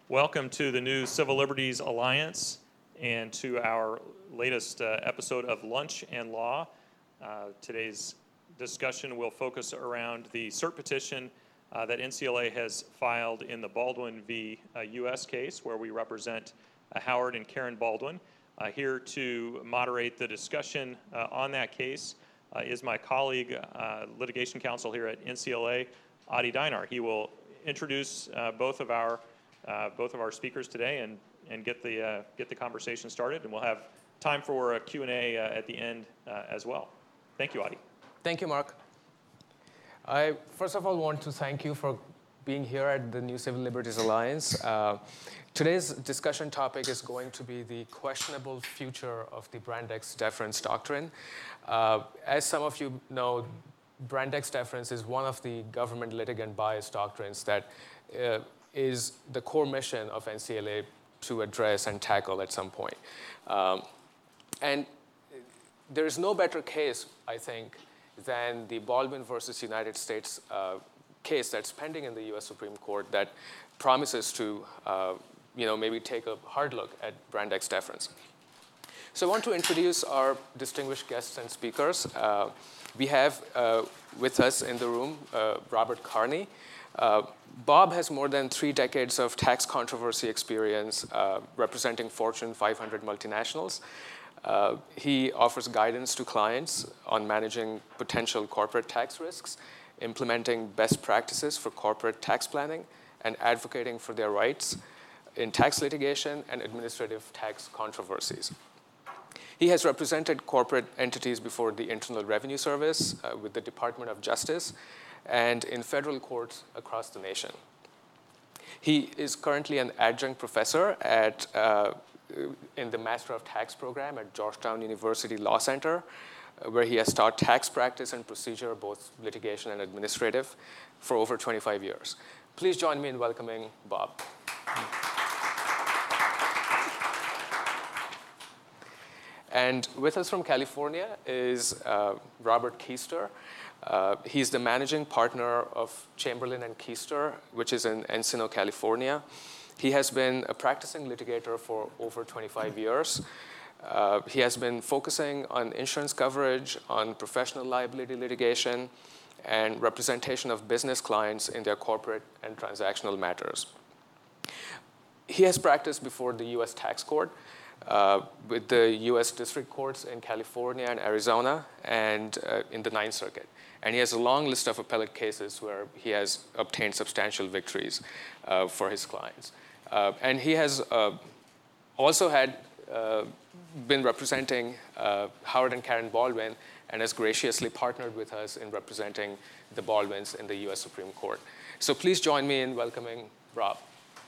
Welcome to the new Civil Liberties Alliance and to our latest episode of Lunch and Law. Today's discussion will focus around the cert petition that NCLA has filed in the Baldwin v. U.S. case, where we represent Howard and Karen Baldwin. Here to moderate the discussion on that case is my colleague, litigation counsel here at NCLA, Adi Dinar. He will introduce both of our speakers today and get the conversation started, and we'll have time for a Q&A at the end as well. Thank you, Adi. Thank you, Mark. I first of all want to thank you for being here at the New Civil Liberties Alliance. Today's discussion topic is going to be the questionable future of the Brand X deference doctrine. As some of you know, Brand X deference is one of the government litigant bias doctrines that is the core mission of NCLA to address and tackle at some point. And there is no better case, I think, than the Baldwin versus United States case that's pending in the U.S. Supreme Court that promises to maybe take a hard look at Brand X deference. So I want to introduce our distinguished guests and speakers. We have with us in the room Robert Carney. Bob has more than 3 decades of tax controversy experience representing Fortune 500 multinationals. He offers guidance to clients on managing potential corporate tax risks, implementing best practices for corporate tax planning, and advocating for their rights in tax litigation and administrative tax controversies. He has represented corporate entities before the Internal Revenue Service, with the Department of Justice, and in federal courts across the nation. He is currently an adjunct professor in the Master of Tax program at Georgetown University Law Center, where he has taught tax practice and procedure, both litigation and administrative, for over 25 years. Please join me in welcoming Bob. And with us from California is Robert Keister. He's the managing partner of Chamberlain and Keister, which is in Encino, California. He has been a practicing litigator for over 25 years. He has been focusing on insurance coverage, on professional liability litigation, and representation of business clients in their corporate and transactional matters. He has practiced before the U.S. Tax Court, with the U.S. District Courts in California and Arizona, and in the Ninth Circuit. And he has a long list of appellate cases where he has obtained substantial victories for his clients. And he has also been representing Howard and Karen Baldwin, and has graciously partnered with us in representing the Baldwins in the U.S. Supreme Court. So please join me in welcoming Rob.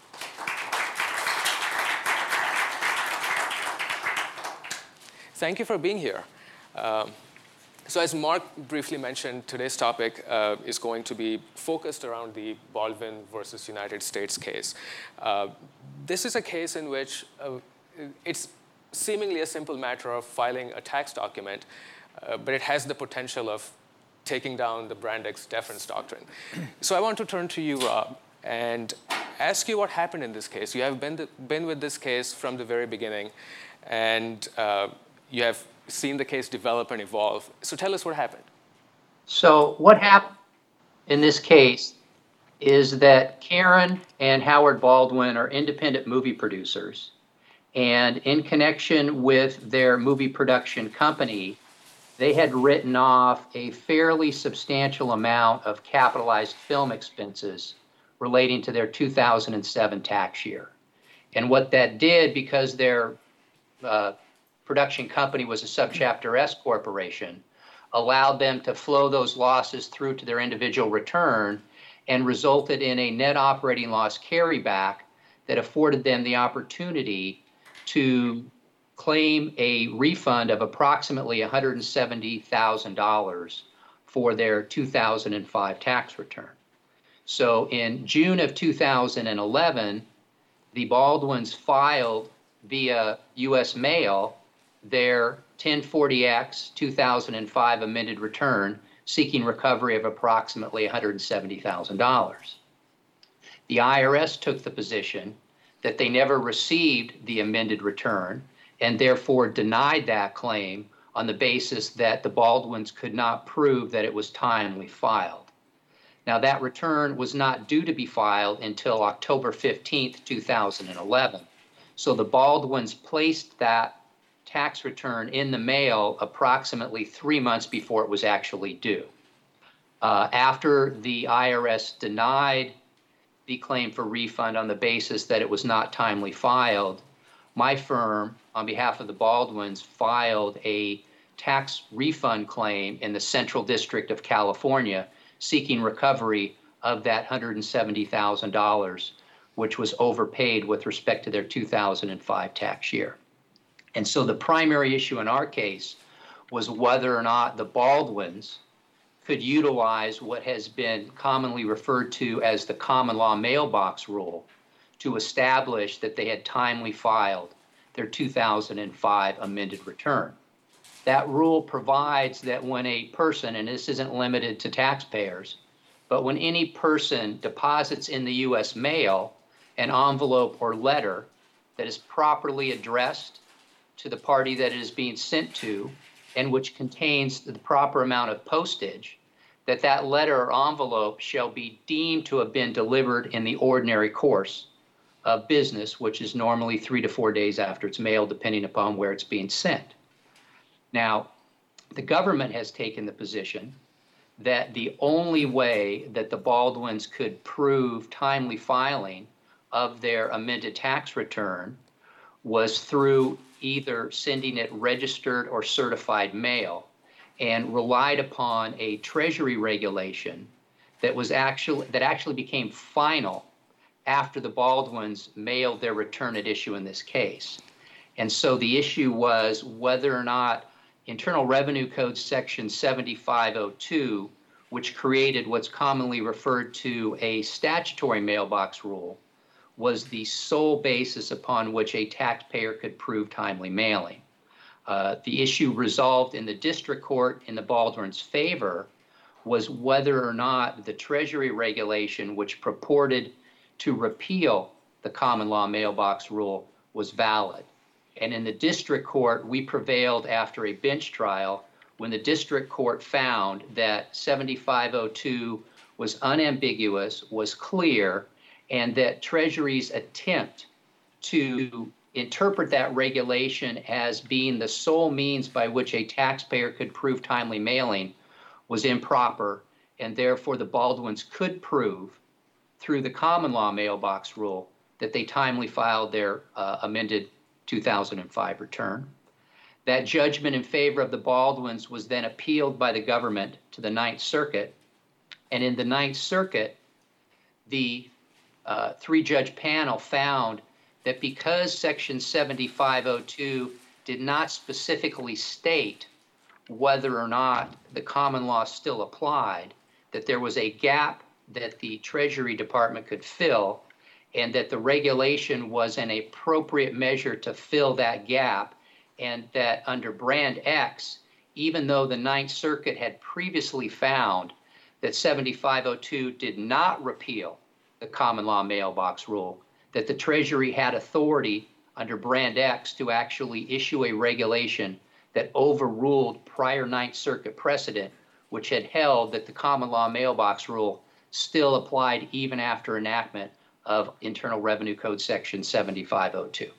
Thank you for being here. So as Mark briefly mentioned, today's topic is going to be focused around the Baldwin versus United States case. This is a case in which it's seemingly a simple matter of filing a tax document, but it has the potential of taking down the Brand X deference doctrine. So I want to turn to you, Rob, and ask you what happened in this case. You have been with this case from the very beginning, and you have seen the case develop and evolve. So tell us what happened. So what happened in this case is that Karen and Howard Baldwin are independent movie producers. And in connection with their movie production company, they had written off a fairly substantial amount of capitalized film expenses relating to their 2007 tax year. And what that did, because their production company was a subchapter S corporation, allowed them to flow those losses through to their individual return and resulted in a net operating loss carryback that afforded them the opportunity to claim a refund of approximately $170,000 for their 2005 tax return. So in June of 2011, the Baldwins filed via U.S. mail their 1040X 2005 amended return, seeking recovery of approximately $170,000. The IRS took the position that they never received the amended return and therefore denied that claim on the basis that the Baldwins could not prove that it was timely filed. Now, that return was not due to be filed until October 15th, 2011. So the Baldwins placed that tax return in the mail approximately 3 months before it was actually due. After the IRS denied the claim for refund on the basis that it was not timely filed, my firm, on behalf of the Baldwins, filed a tax refund claim in the Central District of California seeking recovery of that $170,000, which was overpaid with respect to their 2005 tax year. And so the primary issue in our case was whether or not the Baldwins could utilize what has been commonly referred to as the common law mailbox rule to establish that they had timely filed their 2005 amended return. That rule provides that when a person, and this isn't limited to taxpayers, but when any person deposits in the U.S. mail an envelope or letter that is properly addressed to the party that it is being sent to and which contains the proper amount of postage, that letter or envelope shall be deemed to have been delivered in the ordinary course of business, which is normally 3 to 4 days after it's mailed, depending upon where it's being sent. Now, the government has taken the position that the only way that the Baldwins could prove timely filing of their amended tax return was through either sending it registered or certified mail, and relied upon a Treasury regulation that actually became final after the Baldwins mailed their return at issue in this case. And so the issue was whether or not Internal Revenue Code Section 7502, which created what's commonly referred to a statutory mailbox rule, was the sole basis upon which a taxpayer could prove timely mailing. The issue resolved in the district court in the Baldwins' favor was whether or not the Treasury regulation, which purported to repeal the common law mailbox rule, was valid. And in the district court, we prevailed after a bench trial when the district court found that 7502 was unambiguous, was clear, and that Treasury's attempt to interpret that regulation as being the sole means by which a taxpayer could prove timely mailing was improper, and therefore the Baldwins could prove through the common law mailbox rule that they timely filed their amended 2005 return. That judgment in favor of the Baldwins was then appealed by the government to the Ninth Circuit, and in the Ninth Circuit, the three-judge panel found that because Section 7502 did not specifically state whether or not the common law still applied, that there was a gap that the Treasury Department could fill, and that the regulation was an appropriate measure to fill that gap, and that under Brand X, even though the Ninth Circuit had previously found that 7502 did not repeal the common law mailbox rule, that the Treasury had authority under Brand X to actually issue a regulation that overruled prior Ninth Circuit precedent, which had held that the common law mailbox rule still applied even after enactment of Internal Revenue Code Section 7502.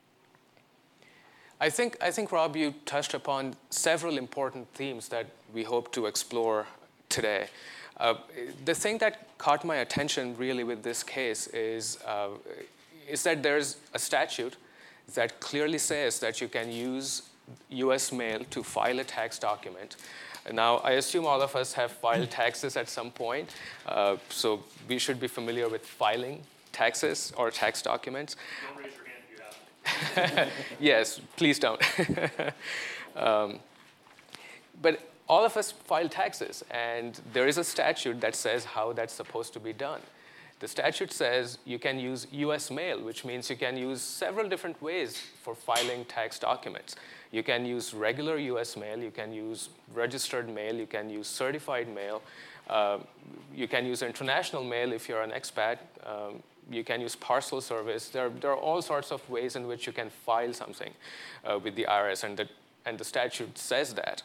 I think, Rob, you touched upon several important themes that we hope to explore today. The thing that caught my attention really with this case is that there's a statute that clearly says that you can use U.S. mail to file a tax document. Now, I assume all of us have filed taxes at some point, so we should be familiar with filing taxes or tax documents. Don't raise your hand if you haven't. Yes, please don't. But all of us file taxes, and there is a statute that says how that's supposed to be done. The statute says you can use U.S. mail, which means you can use several different ways for filing tax documents. You can use regular U.S. mail, you can use registered mail, you can use certified mail, you can use international mail if you're an expat. You can use parcel service. There are all sorts of ways in which you can file something with the IRS, and the statute says that.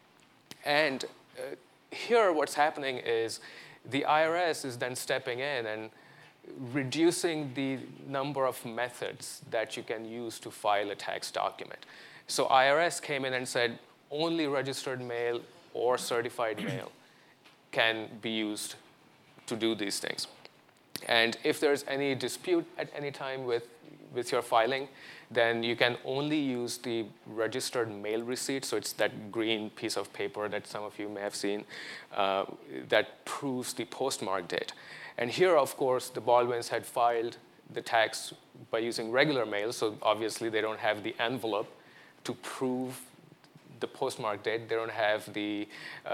And here what's happening is the IRS is then stepping in and reducing the number of methods that you can use to file a tax document. So IRS came in and said only registered mail or certified mail can be used to do these things. And if there's any dispute at any time with your filing, then you can only use the registered mail receipt. So it's that green piece of paper that some of you may have seen that proves the postmark date. And here, of course, the Baldwins had filed the tax by using regular mail, so obviously they don't have the envelope to prove the postmark date. They don't have the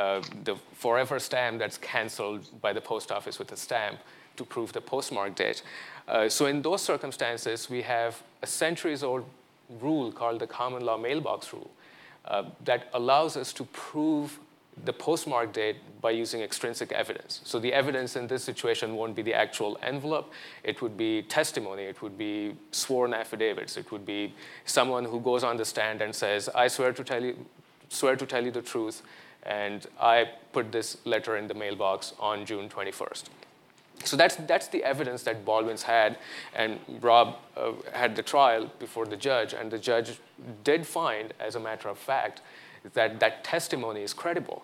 forever stamp that's canceled by the post office with a stamp to prove the postmark date. So in those circumstances, we have a centuries-old rule called the common law mailbox rule that allows us to prove the postmark date by using extrinsic evidence. So the evidence in this situation won't be the actual envelope. It would be testimony. It would be sworn affidavits. It would be someone who goes on the stand and says, I swear to tell you the truth, and I put this letter in the mailbox on June 21st. So that's the evidence that Baldwin's had, and Rob had the trial before the judge, and the judge did find, as a matter of fact, that testimony is credible.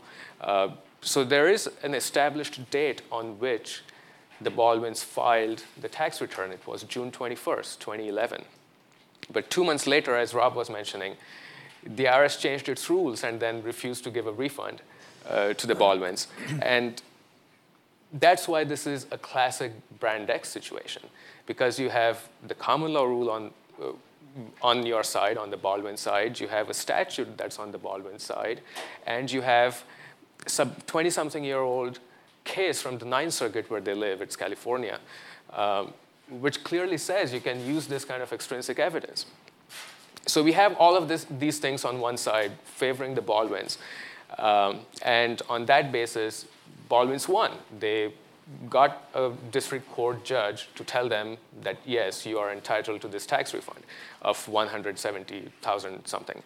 So there is an established date on which the Baldwins filed the tax return. It was June 21st, 2011. But 2 months later, as Rob was mentioning, the IRS changed its rules and then refused to give a refund to the Baldwins. And that's why this is a classic Brand X situation, because you have the common law rule on your side, on the Baldwin side, you have a statute that's on the Baldwin side, and you have some 20-something-year-old case from the Ninth Circuit where they live, it's California, which clearly says you can use this kind of extrinsic evidence. So we have all of these things on one side favoring the Baldwins, and on that basis, Baldwins won. They got a district court judge to tell them that, yes, you are entitled to this tax refund of $170,000 something.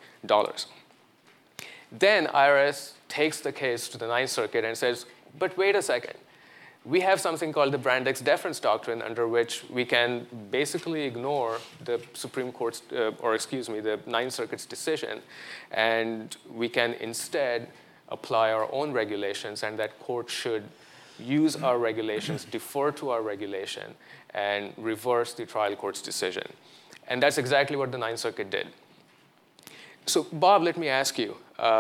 Then IRS takes the case to the Ninth Circuit and says, but wait a second. We have something called the Brand X deference doctrine, under which we can basically ignore the Supreme Court's, the Ninth Circuit's decision, and we can instead apply our own regulations, and that court should use our regulations, defer to our regulation, and reverse the trial court's decision. And that's exactly what the Ninth Circuit did. So Bob, let me ask you,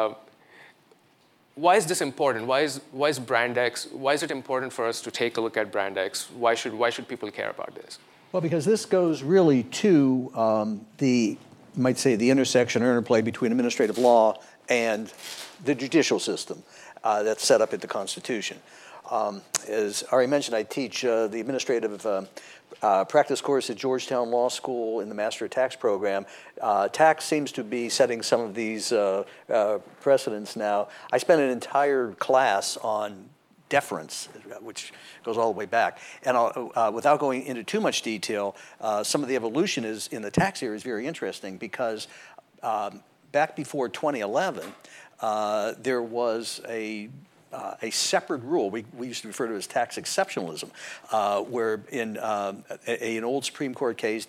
why is this important? Why is Brand X, why is it important for us to take a look at Brand X? Why should people care about this? Well, because this goes really to you might say, the intersection or interplay between administrative law and the judicial system that's set up in the Constitution. As Ari mentioned, I teach the administrative practice course at Georgetown Law School in the Master of Tax program. Tax seems to be setting some of these precedents now. I spent an entire class on deference, which goes all the way back. And without going into too much detail, some of the evolution in the tax area is very interesting, because back before 2011, there was a separate rule. We used to refer to it as tax exceptionalism, where in an old Supreme Court case,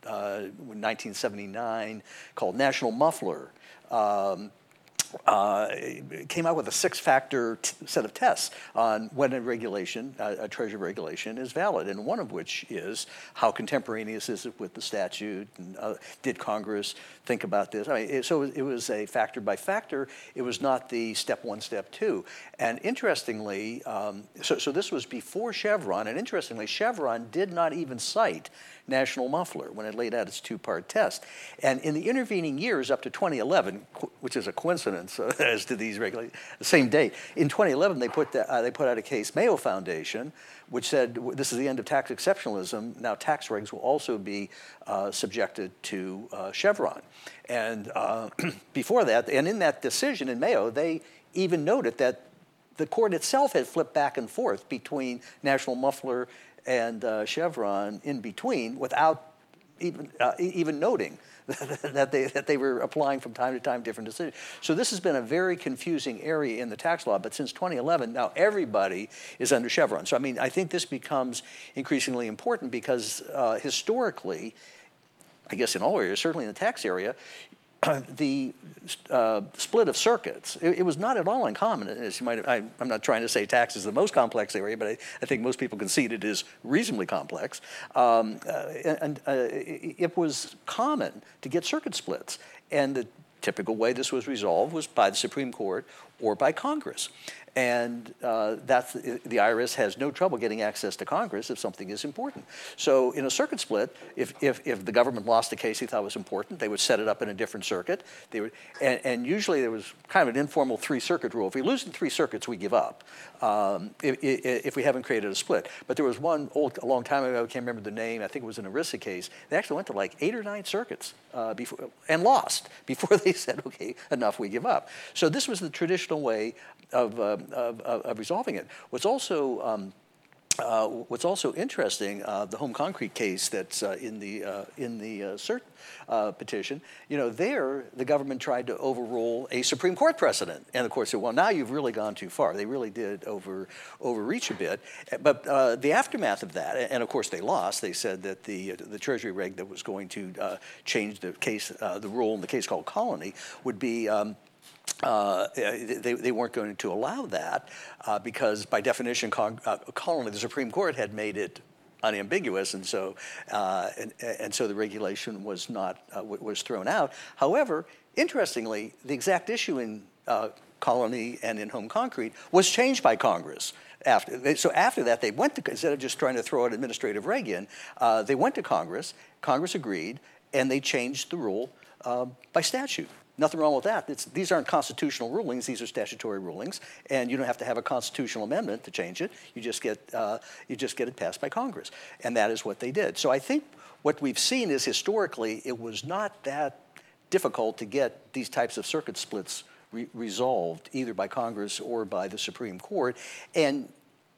1979, called National Muffler, came out with a six-factor set of tests on when a regulation, a Treasury regulation, is valid, and one of which is how contemporaneous is it with the statute, and did Congress think about this? I mean, so it was a factor by factor. It was not the step one, step two. And interestingly, so this was before Chevron, and interestingly, Chevron did not even cite National Muffler when it laid out its two-part test. And in the intervening years up to 2011, which is a coincidence as to these regulations, the same date, in 2011 they put out a case, Mayo Foundation, which said this is the end of tax exceptionalism. Now tax regs will also be subjected to Chevron. And before that, and in that decision in Mayo, they even noted that the court itself had flipped back and forth between National Muffler and Chevron in between without even noting that they were applying from time to time different decisions. So this has been a very confusing area in the tax law, but since 2011, now everybody is under Chevron. So I mean, I think this becomes increasingly important because historically, I guess in all areas, certainly in the tax area, the split of circuits, it was not at all uncommon. As you might have, I'm not trying to say tax is the most complex area, but I think most people concede it is reasonably complex. It was common to get circuit splits. And the typical way this was resolved was by the Supreme Court or by Congress. And the IRS has no trouble getting access to Congress if something is important. So in a circuit split, if the government lost a case they thought was important, they would set it up in a different circuit. And usually there was kind of an informal three-circuit rule. If we lose in 3 circuits, we give up if we haven't created a split. But there was one a long time ago, I can't remember the name, I think it was an ERISA case. They actually went to like 8 or 9 circuits before and lost before they said, okay, enough, we give up. So this was the traditional way of resolving it. What's also interesting, the home concrete case that's in the cert petition, there the government tried to overrule a Supreme Court precedent, and the court said, well, now you've really gone too far. They really did overreach a bit. But the aftermath of that, and of course they lost. They said that the Treasury reg that was going to change the case, the rule in the case called Colony, would be. They weren't going to allow that because, by definition, Colony, the Supreme Court had made it unambiguous, and so the regulation was not was thrown out. However, interestingly, the exact issue in Colony and in home concrete was changed by Congress. So after that, they went to, instead of just trying to throw an administrative reg in, they went to Congress. Congress agreed, and they changed the rule by statute. Nothing wrong with that. These aren't constitutional rulings; these are statutory rulings, and you don't have to have a constitutional amendment to change it. You just get it passed by Congress, and that is what they did. So I think what we've seen is historically it was not that difficult to get these types of circuit splits resolved either by Congress or by the Supreme Court, and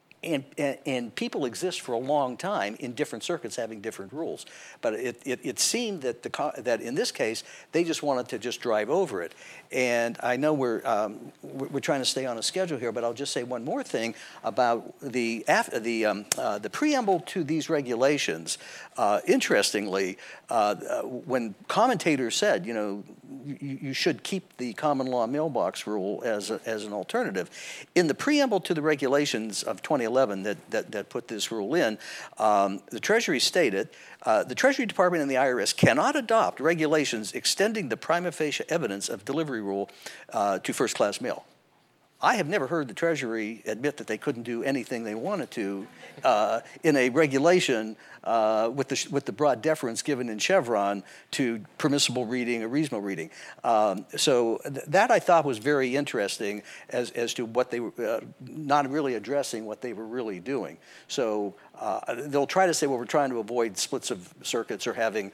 people exist for a long time in different circuits having different rules. But it seemed that that in this case, they just wanted to just drive over it. And I know we're trying to stay on a schedule here, but I'll just say one more thing about the preamble to these regulations. Interestingly, when commentators said, you should keep the common law mailbox rule as an alternative, in the preamble to the regulations of 2011 that put this rule in, the Treasury stated, the Treasury Department and the IRS cannot adopt regulations extending the prima facie evidence of delivery rule to first-class mail. I have never heard the Treasury admit that they couldn't do anything they wanted to in a regulation with the broad deference given in Chevron to permissible reading or reasonable reading. So that I thought was very interesting as to what they were not really addressing what they were really doing. So they'll try to say, well, we're trying to avoid splits of circuits or having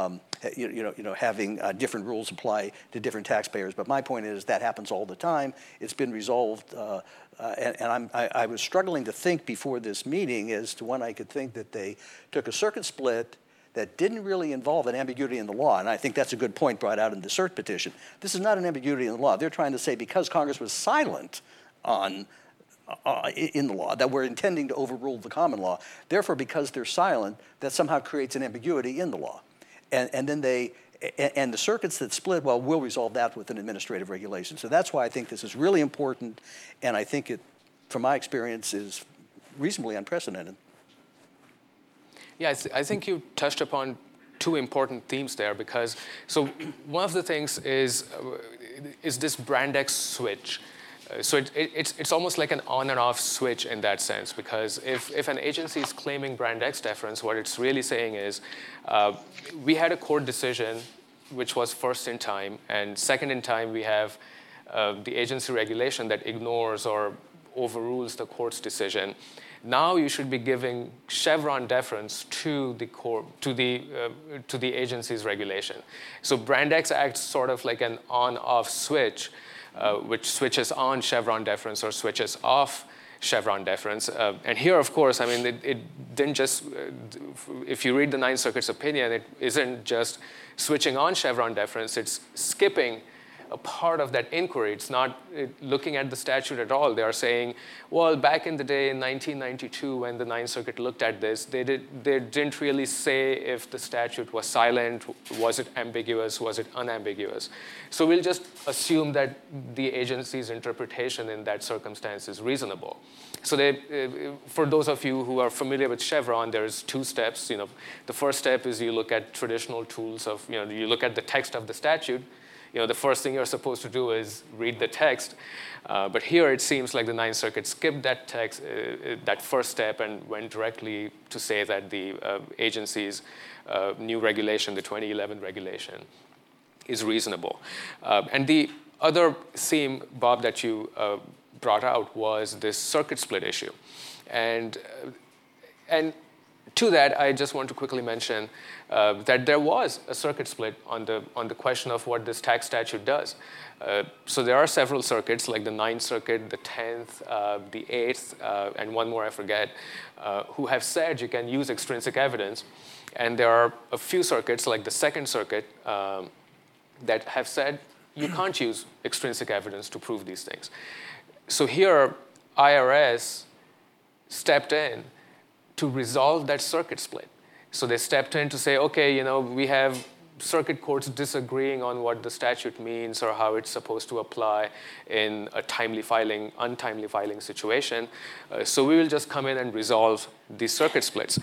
having different rules apply to different taxpayers. But my point is that happens all the time. It's been resolved, and I was struggling to think before this meeting as to when I could think that they took a circuit split that didn't really involve an ambiguity in the law. And I think that's a good point brought out in the cert petition. This is not an ambiguity in the law. They're trying to say because Congress was silent in the law, that we're intending to overrule the common law. Therefore, because they're silent, that somehow creates an ambiguity in the law. And then the circuits that split, well, we'll resolve that with an administrative regulation. So that's why I think this is really important, and I think it, from my experience, is reasonably unprecedented. Yeah, I think you touched upon 2 important themes there because, so one of the things is this brand X switch. So it's almost like an on and off switch in that sense, because if an agency is claiming brand X deference, what it's really saying is we had a court decision which was first in time, and second in time we have the agency regulation that ignores or overrules the court's decision. Now you should be giving Chevron deference to the court, to the agency's regulation. So brand X acts sort of like an on-off switch, which switches on Chevron deference or switches off Chevron deference. And here, of course, I mean, it didn't just, if you read the Ninth Circuit's opinion, it isn't just switching on Chevron deference, it's skipping a part of that inquiry. It's not looking at the statute at all. They are saying, well, back in the day in 1992 when the Ninth Circuit looked at this, they didn't really say if the statute was silent, was it ambiguous, was it unambiguous. So we'll just assume that the agency's interpretation in that circumstance is reasonable. So for those of you who are familiar with Chevron, there's two steps. The first step is you look at traditional tools of, you look at the text of the statute. The first thing you're supposed to do is read the text. But here it seems like the Ninth Circuit skipped that text, that first step, and went directly to say that the agency's new regulation, the 2011 regulation, is reasonable. And the other theme, Bob, that you brought out was this circuit split issue. And to that, I just want to quickly mention that there was a circuit split on the question of what this tax statute does. So there are several circuits, like the Ninth Circuit, the 10th, the 8th, and one more I forget, who have said you can use extrinsic evidence. And there are a few circuits, like the Second Circuit, that have said you can't use extrinsic evidence to prove these things. So here, IRS stepped in to resolve that circuit split. So they stepped in to say, okay, we have circuit courts disagreeing on what the statute means or how it's supposed to apply in a timely filing, untimely filing situation. So we will just come in and resolve these circuit splits.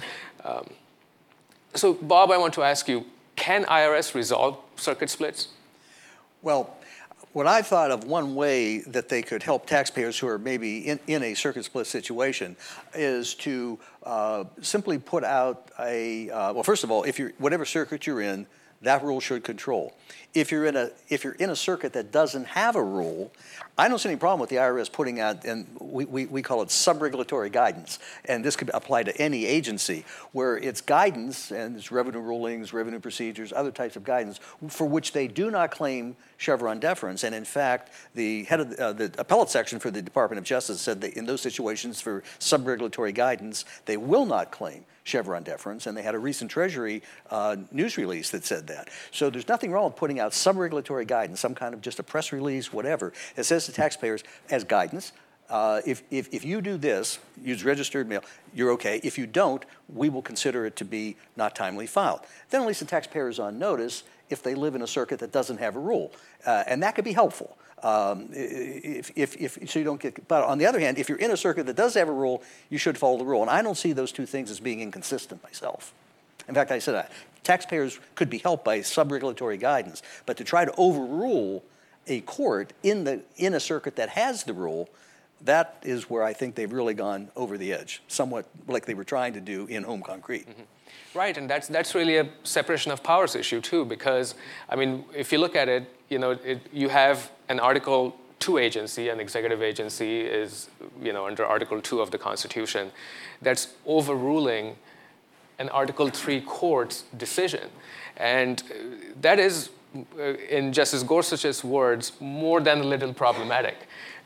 So Bob, I want to ask you, can IRS resolve circuit splits? Well, what I thought of one way that they could help taxpayers who are maybe in a circuit split situation is to simply put out well, first of all, whatever circuit you're in, that rule should control. If you're in a circuit that doesn't have a rule, I don't see any problem with the IRS putting out, and we call it sub-regulatory guidance, and this could apply to any agency, where it's guidance, and it's revenue rulings, revenue procedures, other types of guidance, for which they do not claim Chevron deference. And in fact, the head of the appellate section for the Department of Justice said that in those situations for sub-regulatory guidance, they will not claim Chevron deference, and they had a recent Treasury news release that said that. So there's nothing wrong with putting out sub-regulatory guidance, some kind of just a press release, whatever, that says to taxpayers as guidance, if you do this, use registered mail, you're okay. If you don't, we will consider it to be not timely filed. Then at least the taxpayer is on notice if they live in a circuit that doesn't have a rule, and that could be helpful. So you don't get, but on the other hand, if you're in a circuit that does have a rule, you should follow the rule. And I don't see those two things as being inconsistent myself. In fact, I said taxpayers could be helped by sub-regulatory guidance, but to try to overrule a court in a circuit that has the rule, that is where I think they've really gone over the edge, somewhat like they were trying to do in Home Concrete. Mm-hmm. Right, and that's really a separation of powers issue too, because I mean, if you look at it, you have an Article 2 agency, an executive agency is under Article 2 of the Constitution, that's overruling an Article 3 court's decision, and that is, in Justice Gorsuch's words, more than a little problematic.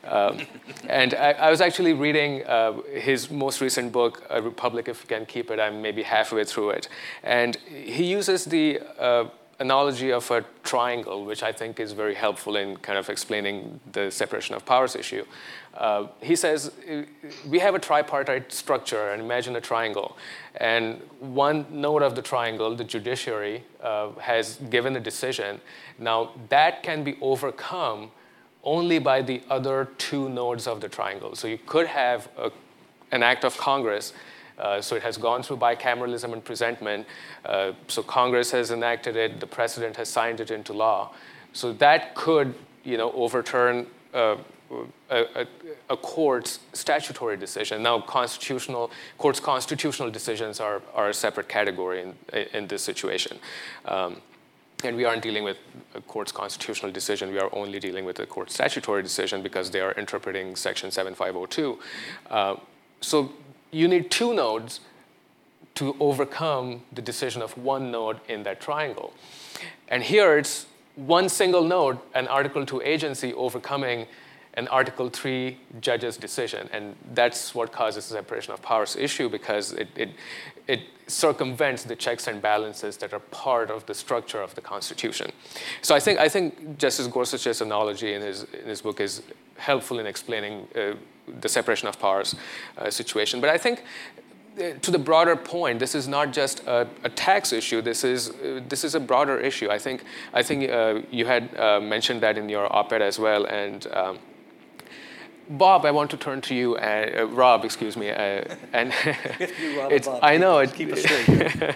And I was actually reading his most recent book, A Republic If You Can Keep It. I'm maybe halfway through it. And he uses the analogy of a triangle, which I think is very helpful in kind of explaining the separation of powers issue. He says, we have a tripartite structure, and imagine a triangle. And one node of the triangle, the judiciary, has given a decision. Now, that can be overcome only by the other two nodes of the triangle. So you could have an act of Congress, so it has gone through bicameralism and presentment, so Congress has enacted it, the president has signed it into law. So that could overturn a court's statutory decision. Now, court's constitutional decisions are a separate category in this situation. And we aren't dealing with a court's constitutional decision. We are only dealing with a court's statutory decision because they are interpreting Section 7502. So you need two nodes to overcome the decision of one node in that triangle. And here it's one single node, an Article 2 agency overcoming an Article 3 judge's decision. And that's what causes the separation of powers issue, because it circumvents the checks and balances that are part of the structure of the Constitution. So I think Justice Gorsuch's analogy in his book is helpful in explaining the separation of powers situation. But I think to the broader point, this is not just a tax issue. This is a broader issue. I think you had mentioned that in your op-ed as well. And Bob, I want to turn to you. Rob, excuse me. And Rob, Bob. I know it. Keep us straight.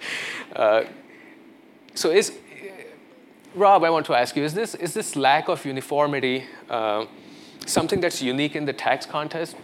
So Rob, I want to ask you: is this lack of uniformity something that's unique in the tax context?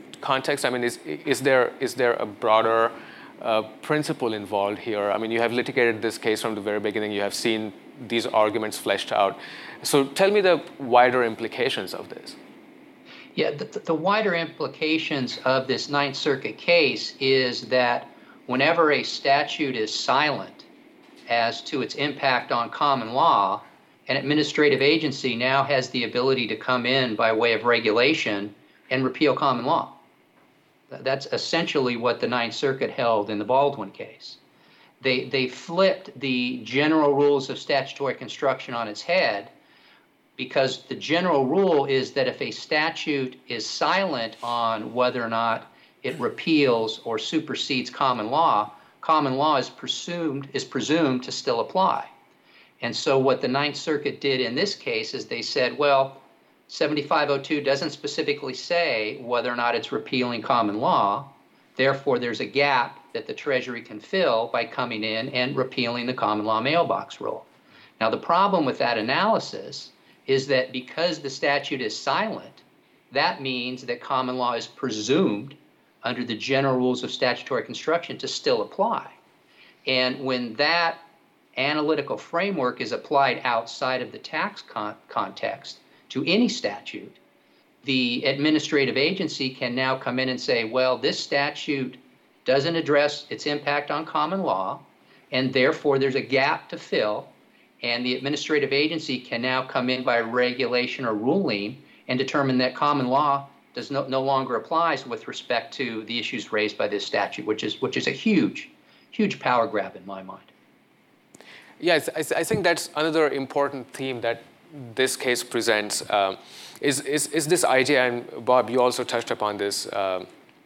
I mean, is there a broader principle involved here? I mean, you have litigated this case from the very beginning. You have seen these arguments fleshed out. So tell me the wider implications of this. Yeah, the wider implications of this Ninth Circuit case is that whenever a statute is silent as to its impact on common law, an administrative agency now has the ability to come in by way of regulation and repeal common law. That's essentially what the Ninth Circuit held in the Baldwin case. They flipped the general rules of statutory construction on its head, because the general rule is that if a statute is silent on whether or not it repeals or supersedes common law is presumed to still apply. And so what the Ninth Circuit did in this case is they said, well, 7502 doesn't specifically say whether or not it's repealing common law. Therefore, there's a gap that the Treasury can fill by coming in and repealing the common law mailbox rule. Now, the problem with that analysis is that because the statute is silent, that means that common law is presumed under the general rules of statutory construction to still apply. And when that analytical framework is applied outside of the tax context to any statute, the administrative agency can now come in and say, well, this statute doesn't address its impact on common law, and therefore there's a gap to fill, and the administrative agency can now come in by regulation or ruling and determine that common law does no longer applies with respect to the issues raised by this statute, which is a huge power grab in my mind. Yeah, I think that's another important theme that this case presents, is this idea, and Bob, you also touched upon this a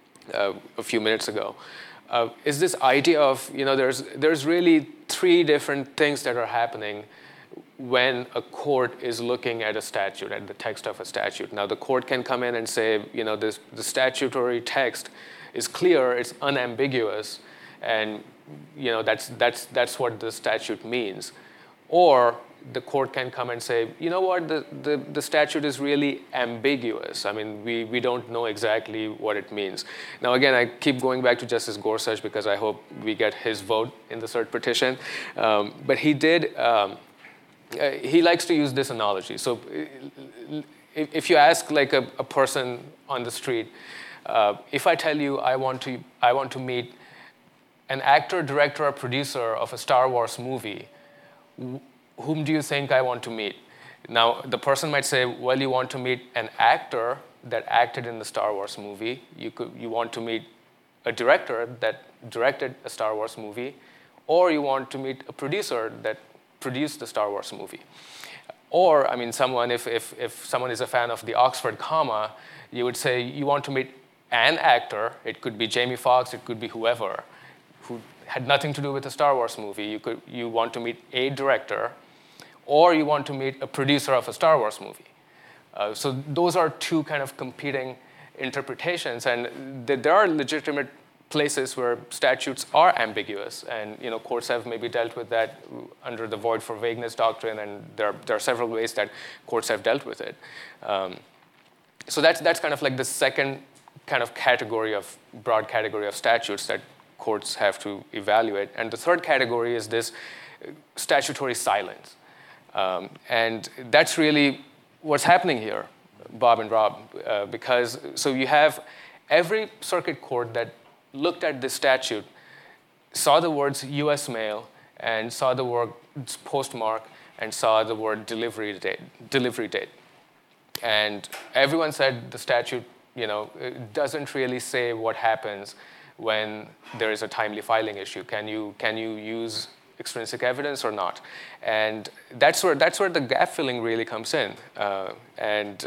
few minutes ago, is this idea of, there's really three different things that are happening when a court is looking at a statute, at the text of a statute. Now, the court can come in and say, the statutory text is clear, it's unambiguous, and that's what the statute means. Or the court can come and say, you know what, the statute is really ambiguous. I mean, we don't know exactly what it means. Now, again, I keep going back to Justice Gorsuch because I hope we get his vote in the cert petition. But he did, he likes to use this analogy. So if you ask like a person on the street, if I tell you I want to meet an actor, director, or producer of a Star Wars movie, whom do you think I want to meet? Now, the person might say, well, you want to meet an actor that acted in the Star Wars movie. You want to meet a director that directed a Star Wars movie, or you want to meet a producer that produced the Star Wars movie. Or, I mean, if someone is a fan of the Oxford comma, you would say you want to meet an actor. It could be Jamie Foxx, it could be whoever, who had nothing to do with the Star Wars movie. You want to meet a director, or you want to meet a producer of a Star Wars movie. So those are two kind of competing interpretations, and there are legitimate places where statutes are ambiguous, and courts have maybe dealt with that under the void for vagueness doctrine, and there are several ways that courts have dealt with it. So that's kind of like the second kind of broad category of statutes that courts have to evaluate. And the third category is this statutory silence. And that's really what's happening here, Bob and Rob, because so you have every circuit court that looked at this statute, saw the words U.S. mail, and saw the word postmark, and saw the word delivery date. And everyone said the statute, it doesn't really say what happens when there is a timely filing issue. Can you use extrinsic evidence or not? And that's where the gap filling really comes in. And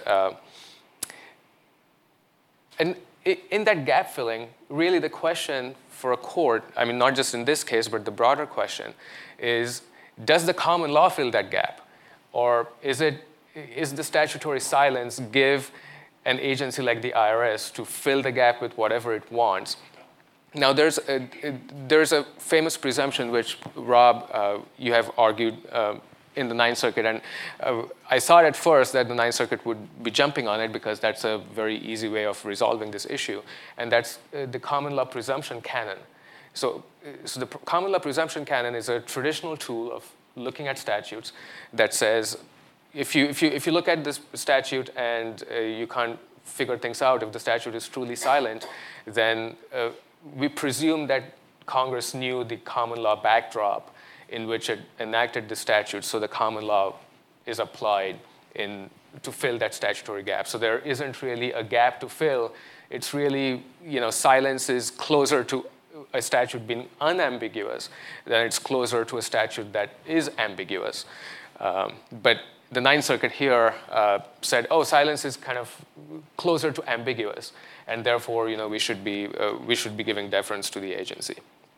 in that gap filling, really the question for a court, I mean, not just in this case, but the broader question is, does the common law fill that gap? Or is the statutory silence give an agency like the IRS to fill the gap with whatever it wants? Now, there's a famous presumption which, Rob, you have argued in the Ninth Circuit, and I thought at first that the Ninth Circuit would be jumping on it because that's a very easy way of resolving this issue, and that's the common law presumption canon. So the common law presumption canon is a traditional tool of looking at statutes that says, if you look at this statute and you can't figure things out, if the statute is truly silent, then we presume that Congress knew the common law backdrop in which it enacted the statute, so the common law is applied to fill that statutory gap. So there isn't really a gap to fill. It's really, silence is closer to a statute being unambiguous than it's closer to a statute that is ambiguous. But the Ninth Circuit here said, silence is kind of closer to ambiguous, and therefore, we should be giving deference to the agency.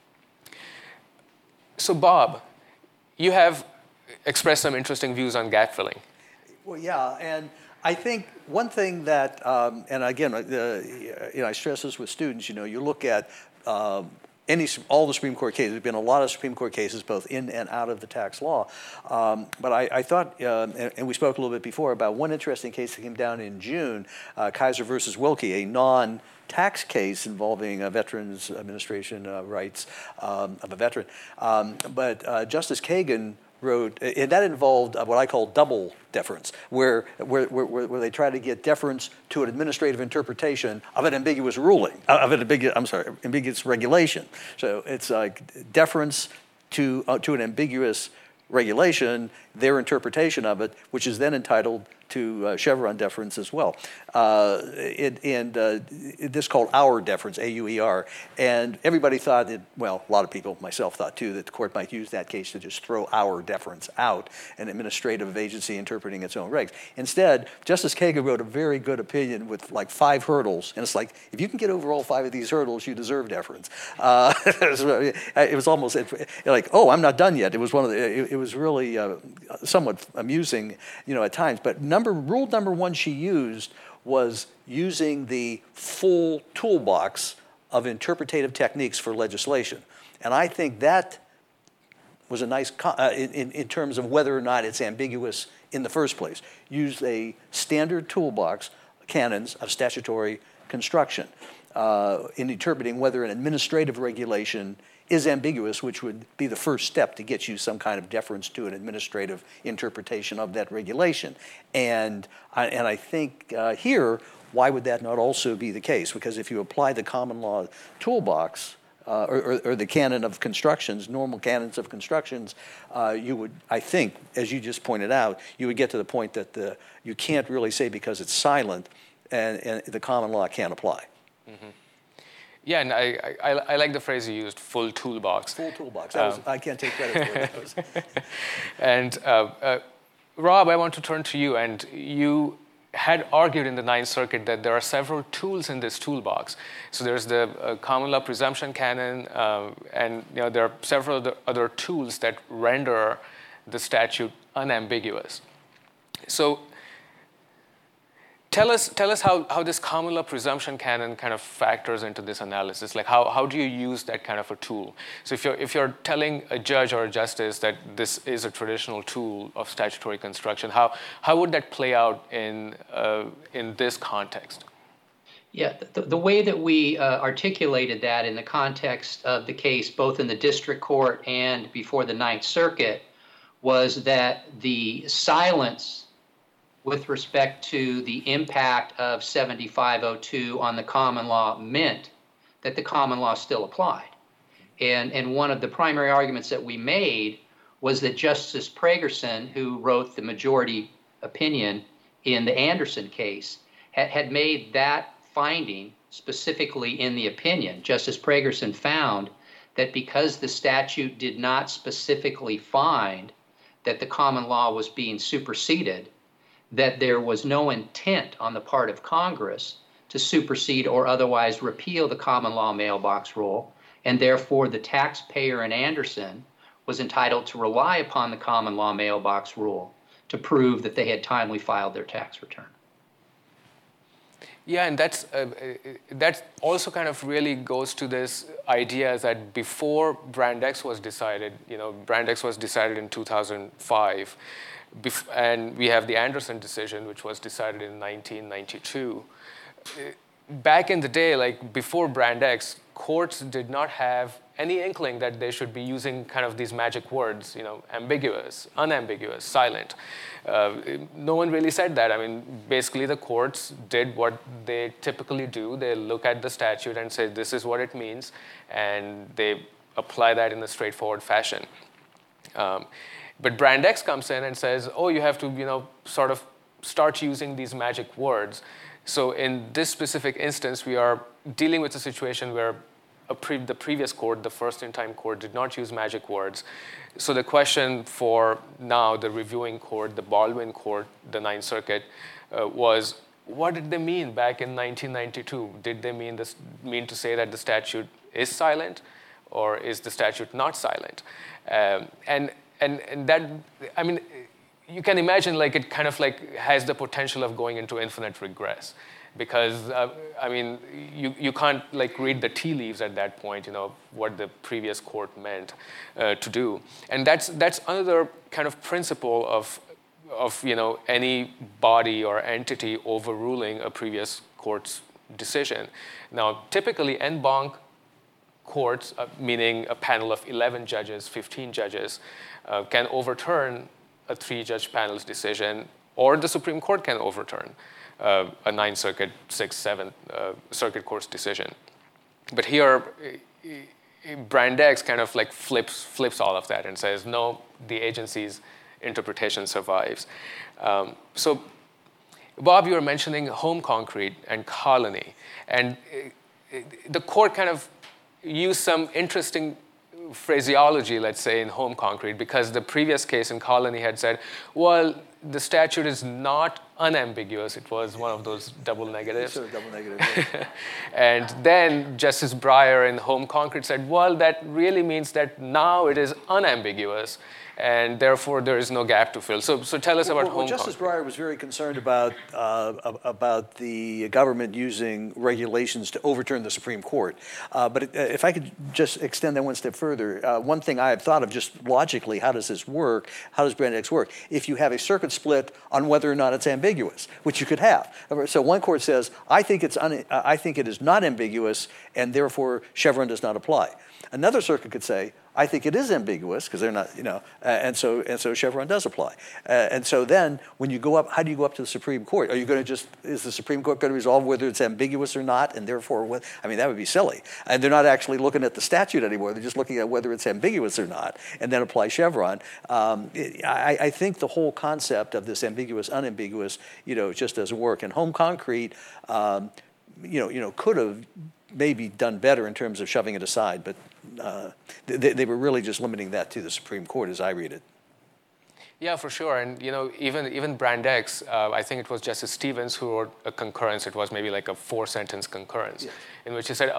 So, Bob, you have expressed some interesting views on gap filling. Well, yeah, and I think one thing that, and again, I stress this with students. You look at all the Supreme Court cases. There's been a lot of Supreme Court cases, both in and out of the tax law. But I thought, and we spoke a little bit before about one interesting case that came down in June, Kaiser versus Wilkie, a non-tax case involving Veterans Administration rights of a veteran. But Justice Kagan wrote, and that involved what I call double deference, where they try to get deference to an administrative interpretation of an ambiguous ruling, ambiguous regulation. So it's like deference to an ambiguous regulation, their interpretation of it, which is then entitled to Chevron deference as well. This called Auer deference, A-U-E-R. And everybody thought that, well, a lot of people, myself thought too, that the court might use that case to just throw Auer deference out, an administrative agency interpreting its own regs. Instead, Justice Kagan wrote a very good opinion with like 5 hurdles. And it's like, if you can get over all 5 of these hurdles, you deserve deference. It was almost like, I'm not done yet. It was it was really somewhat amusing, at times. But rule number 1 she used was using the full toolbox of interpretative techniques for legislation. And I think that was a nice, in terms of whether or not it's ambiguous in the first place. Use a standard toolbox, canons of statutory construction in interpreting whether an administrative regulation is ambiguous, which would be the first step to get you some kind of deference to an administrative interpretation of that regulation. And I think here, why would that not also be the case? Because if you apply the common law toolbox, or the canon of constructions, normal canons of constructions, you would, I think, as you just pointed out, you would get to the point that you can't really say because it's silent and the common law can't apply. Mm-hmm. Yeah, and I like the phrase you used, full toolbox. Full toolbox. I can't take credit for it. And Rob, I want to turn to you. And you had argued in the Ninth Circuit that there are several tools in this toolbox. So there's the common law presumption canon, and there are several other tools that render the statute unambiguous. So Tell us how this common law presumption canon kind of factors into this analysis. Like how do you use that kind of a tool? So if you're telling a judge or a justice that this is a traditional tool of statutory construction, how would that play out in this context? Yeah, the way that we articulated that in the context of the case, both in the district court and before the Ninth Circuit, was that the silence with respect to the impact of 7502 on the common law meant that the common law still applied. And one of the primary arguments that we made was that Justice Pragerson, who wrote the majority opinion in the Anderson case had made that finding specifically in the opinion. Justice Pragerson found that because the statute did not specifically find that the common law was being superseded, that there was no intent on the part of Congress to supersede or otherwise repeal the common law mailbox rule, and therefore the taxpayer in Anderson was entitled to rely upon the common law mailbox rule to prove that they had timely filed their tax return. Yeah, and that also kind of really goes to this idea that before Brand X was decided, Brand X was decided in 2005, and we have the Anderson decision, which was decided in 1992. Back in the day, like before Brand X, courts did not have any inkling that they should be using kind of these magic words, ambiguous, unambiguous, silent. No one really said that. I mean, basically the courts did what they typically do. They look at the statute and say, this is what it means, and they apply that in a straightforward fashion. But Brand X comes in and says, oh, you have to, sort of start using these magic words. So in this specific instance, we are dealing with a situation where the previous court, the first-in-time court, did not use magic words. So the question for now, the reviewing court, the Baldwin court, the Ninth Circuit, was, what did they mean back in 1992? Did they mean to say that the statute is silent, or is the statute not silent? And that, I mean, you can imagine like it kind of like has the potential of going into infinite regress, because I mean you can't like read the tea leaves at that point, what the previous court meant to do, and that's another kind of principle of any body or entity overruling a previous court's decision. Now, typically en banc courts, meaning a panel of 11 judges, 15 judges, can overturn a 3-judge panel's decision, or the Supreme Court can overturn a 9th Circuit, 6th, 7th Circuit Court's decision. But here, Brand X kind of like flips all of that and says, no, the agency's interpretation survives. So, Bob, you were mentioning home concrete and Colony, and the court kind of used some interesting phraseology, let's say, in home concrete, because the previous case in Colony had said, well, the statute is not unambiguous. It was one of those double negatives. Sort of double negative. Yeah. And then Justice Breyer in home concrete said, well, that really means that now it is unambiguous, and therefore there is no gap to fill. So tell us about home Justice concrete. Breyer was very concerned about the government using regulations to overturn the Supreme Court. But if I could just extend that one step further, one thing I have thought of just logically, how does this work? How does Brand X work? If you have a circuit split on whether or not it's ambiguous, which you could have. So one court says, I think it is not ambiguous, and therefore Chevron does not apply. Another circuit could say, I think it is ambiguous because they're not, and so Chevron does apply. And so then, when you go up, how do you go up to the Supreme Court? Are you going to is the Supreme Court going to resolve whether it's ambiguous or not, and therefore, I mean, that would be silly. And they're not actually looking at the statute anymore. They're just looking at whether it's ambiguous or not, and then apply Chevron. I think the whole concept of this ambiguous, unambiguous, just doesn't work. And home concrete, could have maybe done better in terms of shoving it aside, but they were really just limiting that to the Supreme Court, as I read it. Yeah, for sure. And even Brand X, I think it was Justice Stevens who wrote a concurrence. It was maybe like a 4-sentence concurrence, yes, in which he said,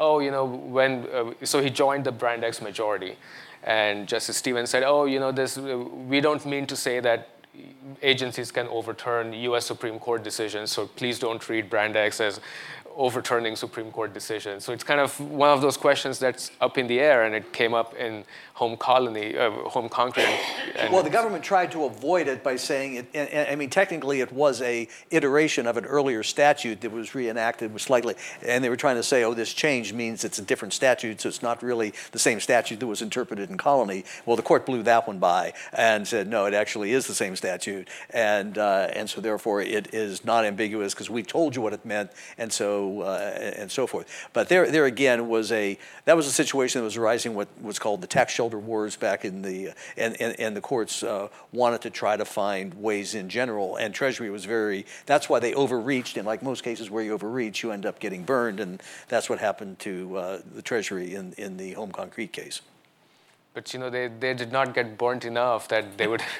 so he joined the Brand X majority, and Justice Stevens said, we don't mean to say that agencies can overturn U.S. Supreme Court decisions, so please don't treat Brand X as overturning Supreme Court decisions. So it's kind of one of those questions that's up in the air, and it came up in home concrete. Well, the government tried to avoid it by saying it. I mean, technically, it was a iteration of an earlier statute that was reenacted with slightly, and they were trying to say, this change means it's a different statute, so it's not really the same statute that was interpreted in Colony. Well, the court blew that one by and said, no, it actually is the same statute, and so therefore it is not ambiguous because we told you what it meant, and so and so forth. But there again that was a situation that was arising what was called the tax shelter wars back in the and the courts wanted to try to find ways in general, and Treasury was that's why they overreached, and like most cases where you overreach, you end up getting burned, and that's what happened to the Treasury in the Home Concrete case. But they did not get burnt enough that they would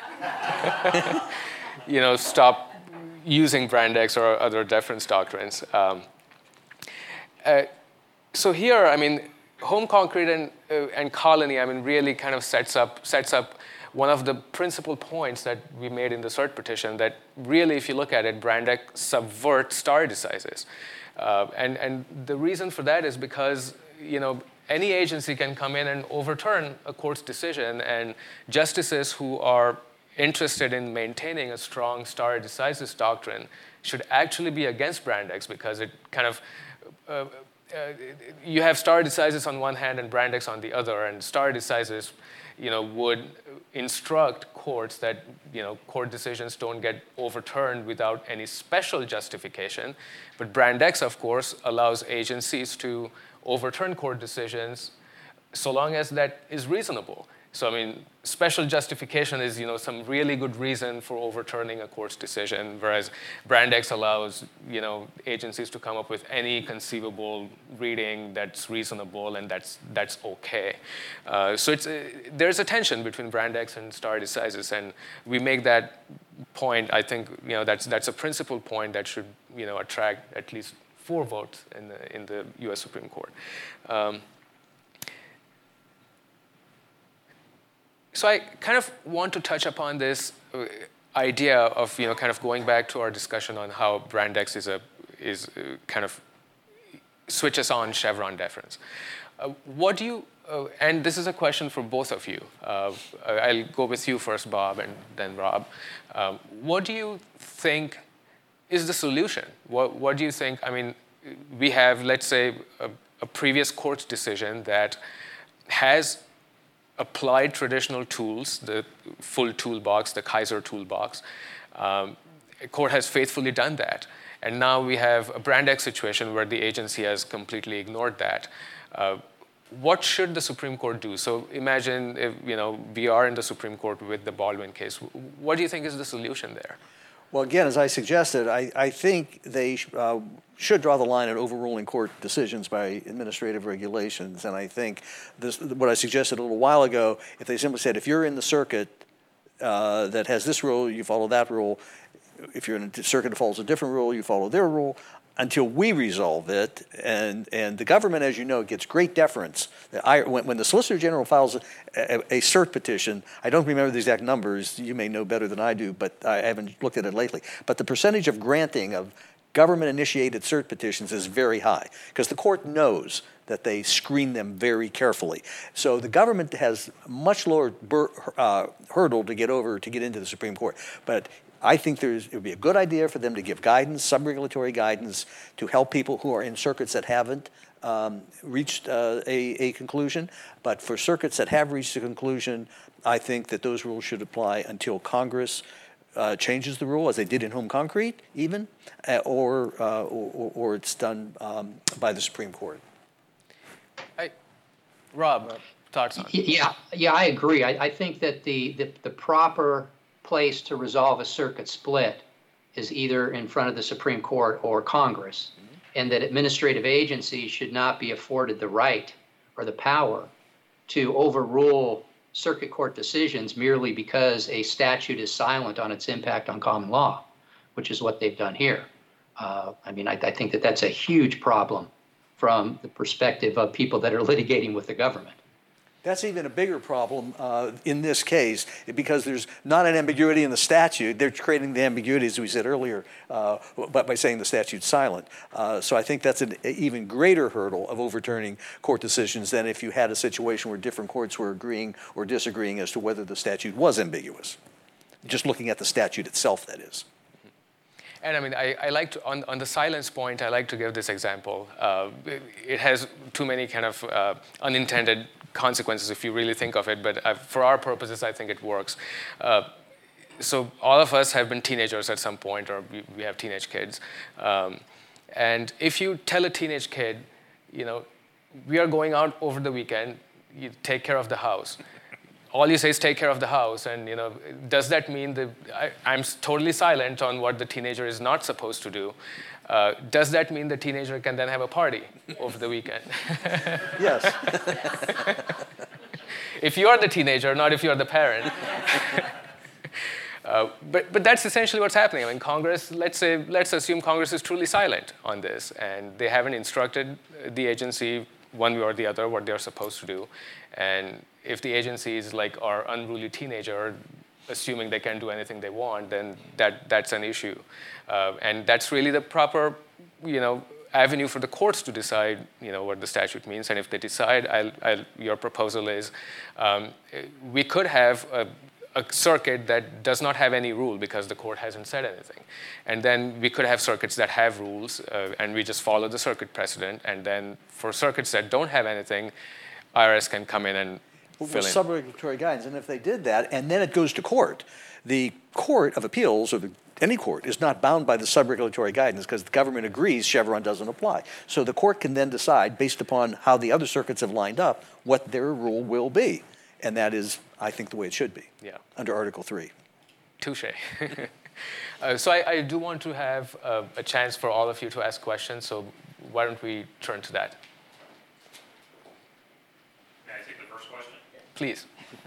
stop using Brand X or other deference doctrines. So here, I mean, Home Concrete and Colony, I mean, really kind of sets up one of the principal points that we made in the cert petition, that really, if you look at it, Brand X subverts stare decisis. And the reason for that is because, any agency can come in and overturn a court's decision, and justices who are interested in maintaining a strong stare decisis doctrine should actually be against Brand X, because it kind of you have stare decisis on one hand and Brand X on the other, and stare decisis would instruct courts that court decisions don't get overturned without any special justification. But Brand X, of course, allows agencies to overturn court decisions so long as that is reasonable. So, I mean, special justification is, some really good reason for overturning a court's decision, whereas Brand X allows, agencies to come up with any conceivable reading that's reasonable, and that's okay. So there's a tension between Brand X and stare decisis, and we make that point. I think, that's a principal point that should, attract at least 4 votes in the U.S. Supreme Court. So I kind of want to touch upon this idea of kind of going back to our discussion on how Brand X is kind of switches on Chevron deference. What do you and this is a question for both of you. I'll go with you first, Bob, and then Rob. What do you think is the solution? What do you think? I mean, we have, let's say, a previous court decision that has applied traditional tools, the full toolbox, the Kaiser toolbox. A court has faithfully done that. And now we have a Brand X situation where the agency has completely ignored that. What should the Supreme Court do? So imagine if we are in the Supreme Court with the Baldwin case. What do you think is the solution there? Well, again, as I suggested, I think they should draw the line at overruling court decisions by administrative regulations. And I think what I suggested a little while ago, if they simply said, if you're in the circuit that has this rule, you follow that rule. If you're in a circuit that follows a different rule, you follow their rule, until we resolve it. And the government, as you know, gets great deference. When the Solicitor General files a cert petition, I don't remember the exact numbers, you may know better than I do, but I haven't looked at it lately. But the percentage of granting of government-initiated cert petitions is very high, because the court knows that they screen them very carefully. So the government has a much lower hurdle to get over to get into the Supreme Court. But I think it would be a good idea for them to give guidance, some regulatory guidance, to help people who are in circuits that haven't reached a conclusion. But for circuits that have reached a conclusion, I think that those rules should apply until Congress changes the rule, as they did in Home Concrete, even, or it's done by the Supreme Court. Rob, thoughts on it? Yeah, I agree. I think that the proper place to resolve a circuit split is either in front of the Supreme Court or Congress, and that administrative agencies should not be afforded the right or the power to overrule circuit court decisions merely because a statute is silent on its impact on common law, which is what they've done here. I think that that's a huge problem from the perspective of people that are litigating with the government. That's even a bigger problem in this case, because there's not an ambiguity in the statute. They're creating the ambiguity, as we said earlier, but by saying the statute's silent. So I think that's an even greater hurdle of overturning court decisions than if you had a situation where different courts were agreeing or disagreeing as to whether the statute was ambiguous. Just looking at the statute itself, that is. And I mean, I like to, on the silence point, I like to give this example. It has too many kind of unintended consequences if you really think of it, but for our purposes, I think it works. So all of us have been teenagers at some point, or we have teenage kids. And if you tell a teenage kid, we are going out over the weekend, you take care of the house. All you say is take care of the house, and does that mean that I'm totally silent on what the teenager is not supposed to do? Does that mean the teenager can then have a party over the weekend? Yes. If you're the teenager, not if you're the parent. But that's essentially what's happening. I mean, Congress, let's assume Congress is truly silent on this, and they haven't instructed the agency one way or the other what they're supposed to do. And if the agency is like our unruly teenager, assuming they can do anything they want, then that's an issue. And that's really the proper, avenue for the courts to decide, what the statute means. And if they decide, your proposal is, we could have a circuit that does not have any rule because the court hasn't said anything. And then we could have circuits that have rules, and we just follow the circuit precedent. And then for circuits that don't have anything, IRS can come in and fill in. Sub-regulatory guidance, and if they did that, and then it goes to court, the Court of Appeals, or any court, is not bound by the sub-regulatory guidance because the government agrees Chevron doesn't apply. So the court can then decide, based upon how the other circuits have lined up, what their rule will be. And that is, I think, the way it should be, under Article 3. Touche. So I do want to have a chance for all of you to ask questions, so why don't we turn to that? May I take the first question? Please.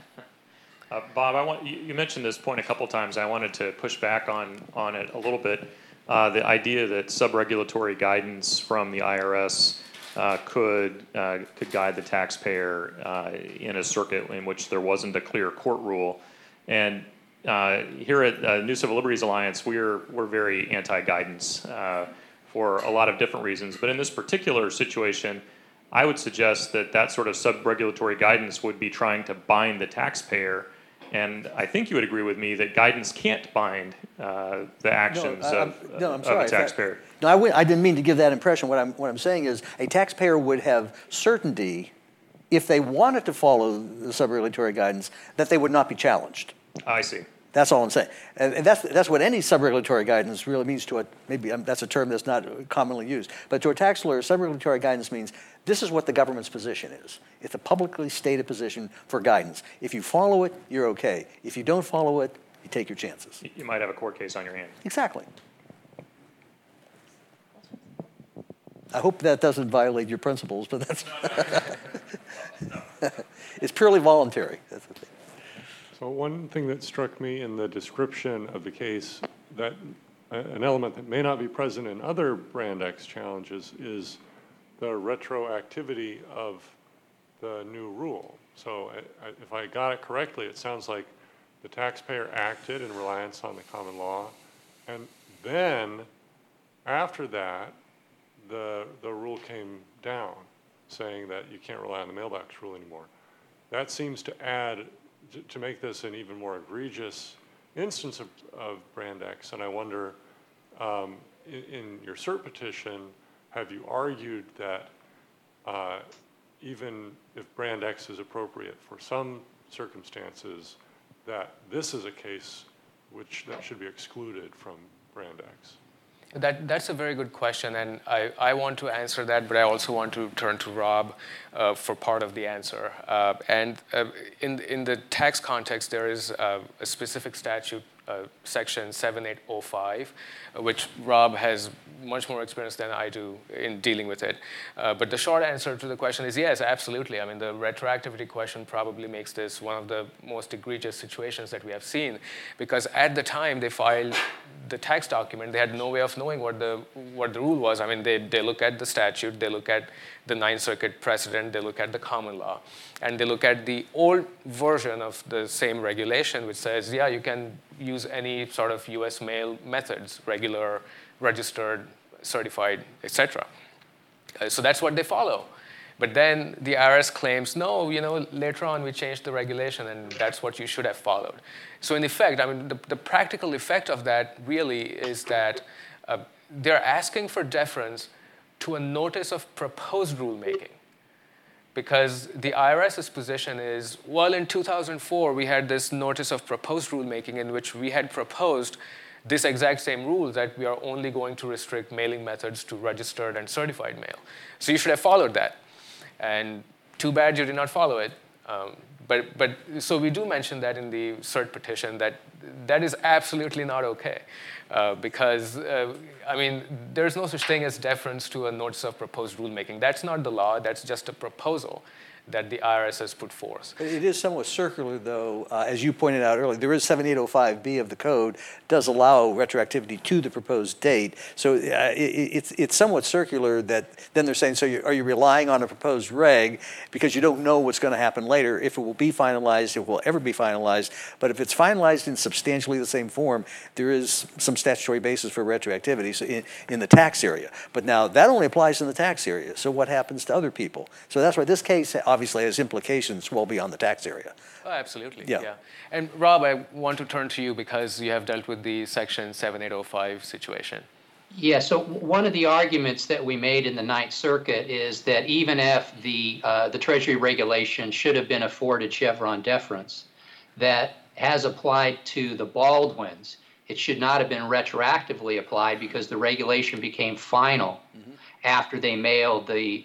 Bob, you mentioned this point a couple times. I wanted to push back on it a little bit. The idea that sub-regulatory guidance from the IRS could guide the taxpayer in a circuit in which there wasn't a clear court rule. And here at New Civil Liberties Alliance, we're very anti-guidance for a lot of different reasons. But in this particular situation, I would suggest that sort of sub-regulatory guidance would be trying to bind the taxpayer. And I think you would agree with me that guidance can't bind the actions of a taxpayer. I didn't mean to give that impression. What I'm saying is a taxpayer would have certainty if they wanted to follow the sub-regulatory guidance that they would not be challenged. I see. That's all I'm saying. And that's what any sub-regulatory guidance really means to maybe that's a term that's not commonly used. But to a tax lawyer, sub-regulatory guidance means this is what the government's position is. It's a publicly stated position for guidance. If you follow it, you're okay. If you don't follow it, you take your chances. You might have a court case on your hands. Exactly. I hope that doesn't violate your principles, but that's it's purely voluntary. That's the thing. So one thing that struck me in the description of the case, that an element that may not be present in other Brand X challenges is the retroactivity of the new rule. So if I got it correctly, it sounds like the taxpayer acted in reliance on the common law, and then after that, the rule came down, saying that you can't rely on the mailbox rule anymore. That seems to add, to make this an even more egregious instance of Brand X, and I wonder, in your cert petition, have you argued that even if Brand X is appropriate for some circumstances, that this is a case that should be excluded from Brand X? That's a very good question, and I want to answer that, but I also want to turn to Rob for part of the answer. In the tax context, there is a specific statute, Section 7805, which Rob has much more experience than I do in dealing with it. But the short answer to the question is yes, absolutely. I mean, the retroactivity question probably makes this one of the most egregious situations that we have seen, because at the time they filed the tax document, they had no way of knowing what the rule was. I mean, they look at the statute, they look at the Ninth Circuit precedent, they look at the common law, and they look at the old version of the same regulation, which says, yeah, you can use any sort of US mail methods, regular, registered, certified, etc. So that's what they follow. But then the IRS claims, no, later on we changed the regulation and that's what you should have followed. So in effect, I mean, the practical effect of that really is that they're asking for deference to a notice of proposed rulemaking. Because the IRS's position is, well, in 2004, we had this notice of proposed rulemaking in which we had proposed this exact same rule that we are only going to restrict mailing methods to registered and certified mail. So you should have followed that. And too bad you did not follow it. So we do mention that in the cert petition that is absolutely not okay. Because, there's no such thing as deference to a notice of proposed rulemaking. That's not the law, that's just a proposal that the IRS has put forth. It is somewhat circular, though. As you pointed out earlier, there is 7805B of the code does allow retroactivity to the proposed date. So it's somewhat circular that then they're saying, so are you relying on a proposed reg because you don't know what's going to happen later, if it will be finalized, if it will ever be finalized. But if it's finalized in substantially the same form, there is some statutory basis for retroactivity in the tax area. But now that only applies in the tax area. So what happens to other people? So that's why this case obviously has implications well beyond the tax area. Oh, absolutely, Yeah. yeah. And Rob, I want to turn to you because you have dealt with the Section 7805 situation. Yeah, so one of the arguments that we made in the Ninth Circuit is that even if the Treasury regulation should have been afforded Chevron deference that has applied to the Baldwins, it should not have been retroactively applied because the regulation became final after they mailed the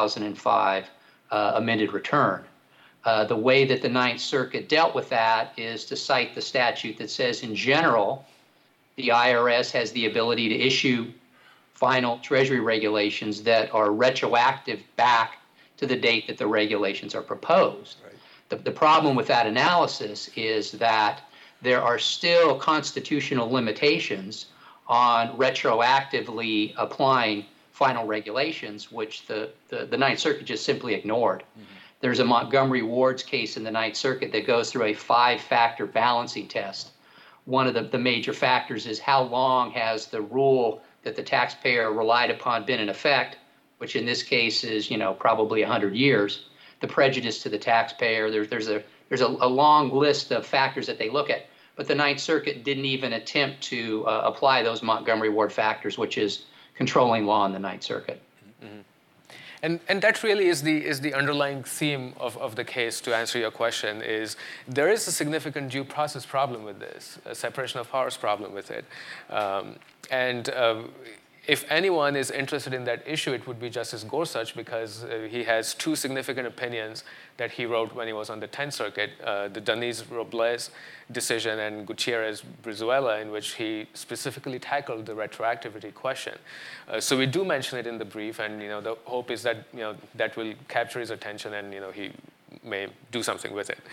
2005 amended return. The way that the Ninth Circuit dealt with that is to cite the statute that says, in general, the IRS has the ability to issue final Treasury regulations that are retroactive back to the date that the regulations are proposed. Right. The problem with that analysis is that there are still constitutional limitations on retroactively applying final regulations, which the Ninth Circuit just simply ignored. There's a Montgomery Ward's case in the Ninth Circuit that goes through a 5-factor balancing test. One of the major factors is how long has the rule that the taxpayer relied upon been in effect, which in this case is probably 100 years. The prejudice to the taxpayer. There's a long list of factors that they look at, but the Ninth Circuit didn't even attempt to apply those Montgomery Ward factors, which is controlling law in the Ninth Circuit. And that really is the underlying theme of the case, to answer your question, is there is a significant due process problem with this, a separation of powers problem with it. If anyone is interested in that issue, it would be Justice Gorsuch, because he has two significant opinions that he wrote when he was on the 10th Circuit, the Doniz-Robles decision and Gutierrez-Brizuela, in which he specifically tackled the retroactivity question. So we do mention it in the brief, and the hope is that that will capture his attention, and he may do something with it.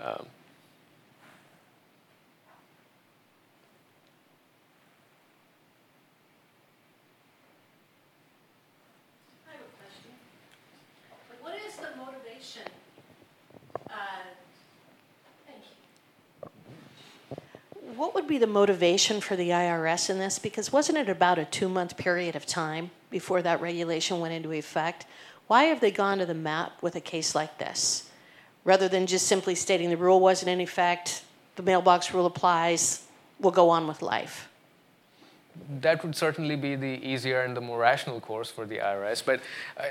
What would be the motivation for the IRS in this? Because wasn't it about a 2-month period of time before that regulation went into effect? Why have they gone to the mat with a case like this? Rather than just simply stating the rule wasn't in effect, the mailbox rule applies, we'll go on with life. That would certainly be the easier and the more rational course for the IRS. But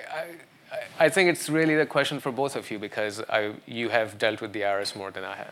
I think it's really the question for both of you, because you have dealt with the IRS more than I have.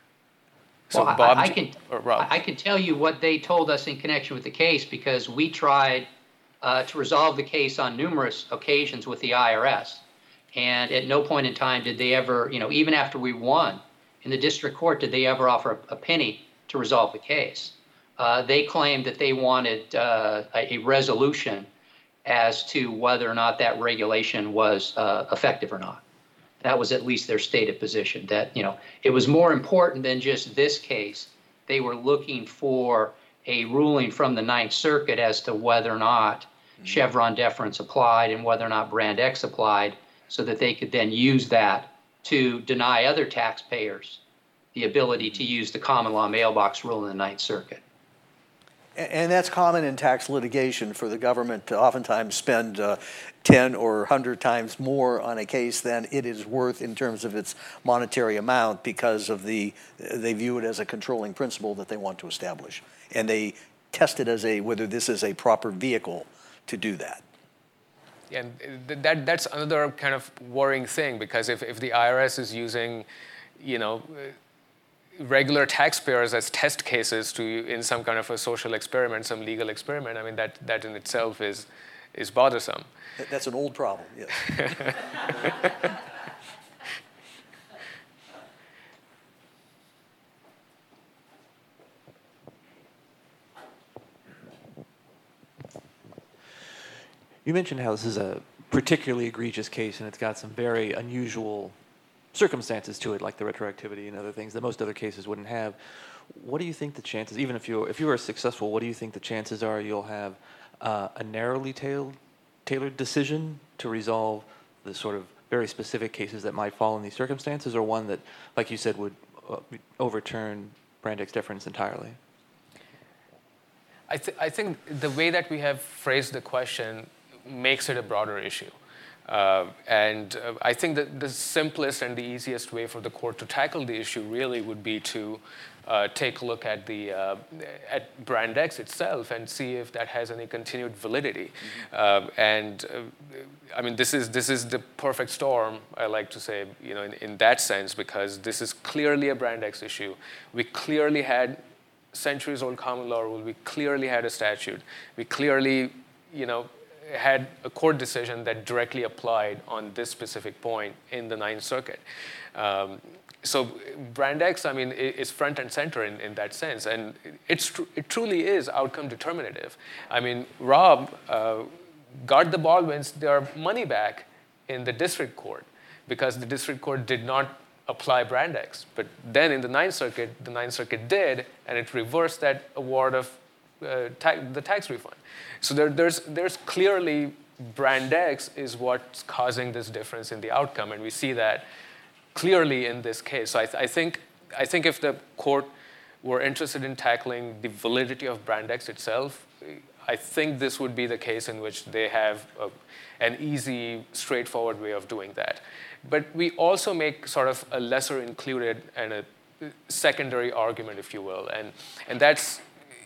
So well, Bob, I can tell you what they told us in connection with the case, because we tried to resolve the case on numerous occasions with the IRS. And at no point in time did they ever, even after we won in the district court, did they ever offer a penny to resolve the case. They claimed that they wanted a resolution as to whether or not that regulation was effective or not. That was at least their stated position, that it was more important than just this case. They were looking for a ruling from the Ninth Circuit as to whether or not Chevron deference applied and whether or not Brand X applied, so that they could then use that to deny other taxpayers the ability to use the common law mailbox rule in the Ninth Circuit. And that's common in tax litigation for the government to oftentimes spend 10 or 100 times more on a case than it is worth in terms of its monetary amount, because of they view it as a controlling principle that they want to establish. And they test it as whether this is a proper vehicle to do that. And that's another kind of worrying thing, because if the IRS is using, regular taxpayers as test cases in some kind of a social experiment, some legal experiment, I mean, that in itself is bothersome. That's an old problem, yes. You mentioned how this is a particularly egregious case, and it's got some very unusual circumstances to it, like the retroactivity and other things that most other cases wouldn't have. What do you think the chances, even if you are successful, what do you think the chances are you'll have a narrowly tailored decision to resolve the sort of very specific cases that might fall in these circumstances, or one that, like you said, would overturn Brand X deference entirely? I think the way that we have phrased the question makes it a broader issue. I think that the simplest and the easiest way for the court to tackle the issue really would be to take a look at at Brand X itself and see if that has any continued validity. I mean, this is the perfect storm, I like to say, in that sense, because this is clearly a Brand X issue. We clearly had centuries-old common law rule. We clearly had a statute. We clearly, had a court decision that directly applied on this specific point in the Ninth Circuit. So Brand X, I mean, is front and center in that sense, and it truly is outcome determinative. I mean, Rob got the Baldwins their money back in the district court because the district court did not apply Brand X. But then in the Ninth Circuit did, and it reversed that award of the tax refund. So there's clearly Brand X is what's causing this difference in the outcome, and we see that clearly in this case. So I think if the court were interested in tackling the validity of Brand X itself, I think this would be the case in which they have an easy, straightforward way of doing that. But we also make sort of a lesser included and a secondary argument, if you will, and that's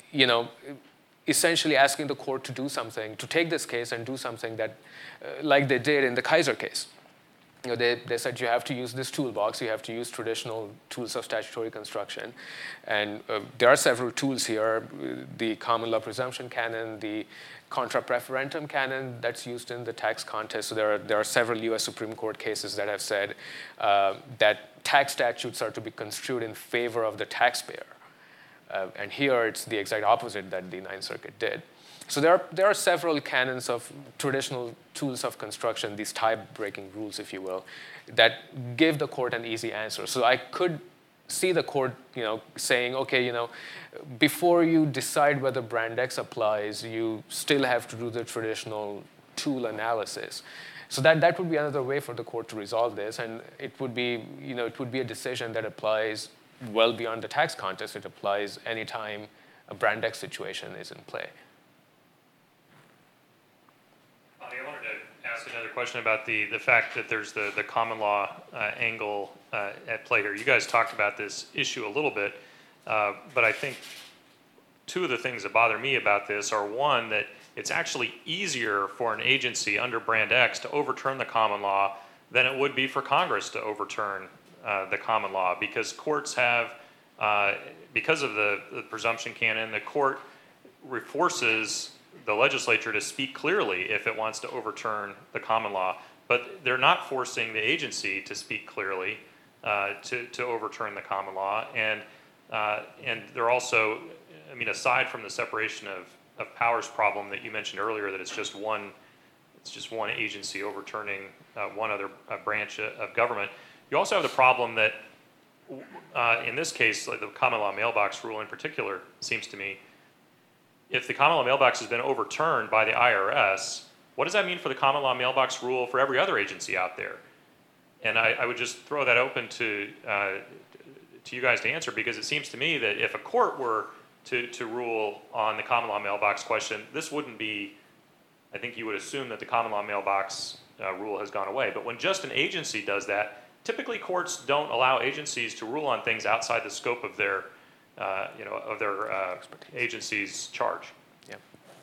essentially asking the court to do something, to take this case and do something that, like they did in the Kaiser case. They said you have to use this toolbox, you have to use traditional tools of statutory construction. And there are several tools here, the common law presumption canon, the contra preferentum canon that's used in the tax contest. So there are several US Supreme Court cases that have said that tax statutes are to be construed in favor of the taxpayer. And here it's the exact opposite that the Ninth Circuit did. So there are several canons of traditional tools of construction, these tie-breaking rules, if you will, that give the court an easy answer. So I could see the court, saying, okay, before you decide whether Brand X applies, you still have to do the traditional tool analysis. So that would be another way for the court to resolve this, and it would be, it would be a decision that applies well beyond the tax contest. It applies anytime a Brand X situation is in play. I wanted to ask another question about the fact that there's the common law angle at play here. You guys talked about this issue a little bit, but I think two of the things that bother me about this are, one, that it's actually easier for an agency under Brand X to overturn the common law than it would be for Congress to overturn the common law, because courts have, because of the presumption canon, the court forces the legislature to speak clearly if it wants to overturn the common law, but they're not forcing the agency to speak clearly to overturn the common law. And they're also, I mean, aside from the separation of powers problem that you mentioned earlier, that it's just one agency overturning one other branch of government, you also have the problem that in this case, like the common law mailbox rule in particular, seems to me, if the common law mailbox has been overturned by the IRS, what does that mean for the common law mailbox rule for every other agency out there? And I would just throw that open to you guys to answer, because it seems to me that if a court were to rule on the common law mailbox question, this wouldn't be, I think you would assume that the common law mailbox rule has gone away. But when just an agency does that, typically courts don't allow agencies to rule on things outside the scope of their agency's charge. Yeah.